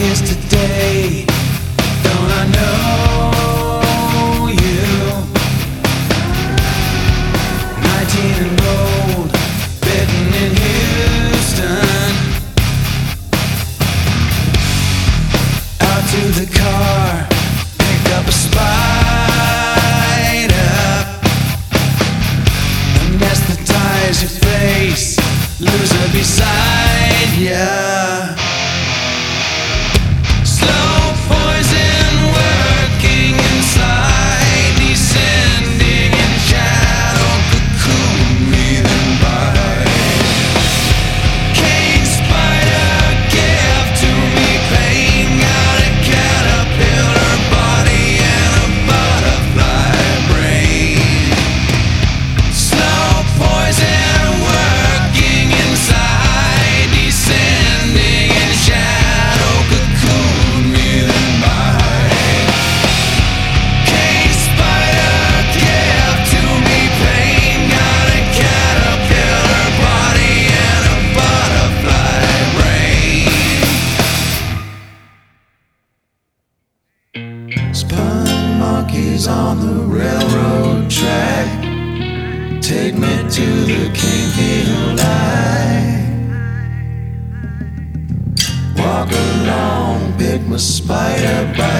yesterday. Don't I know you? 19 and old, bitten in Houston. Out to the car, picked up a spider. Anesthetize your face, lose her beside ya. Slow poison working inside, descending in shadow, cocoon me then bite. Cane spider give to me pain, got a caterpillar body and a butterfly brain. Slow poison working inside, descending in shadow, cocoon me then bite. Cane spider give to me pain, got a caterpillar body and a butterfly brain. Spun monkeys on the railroad track, take me to the Kingfield Eye. Walk along, pick my spider by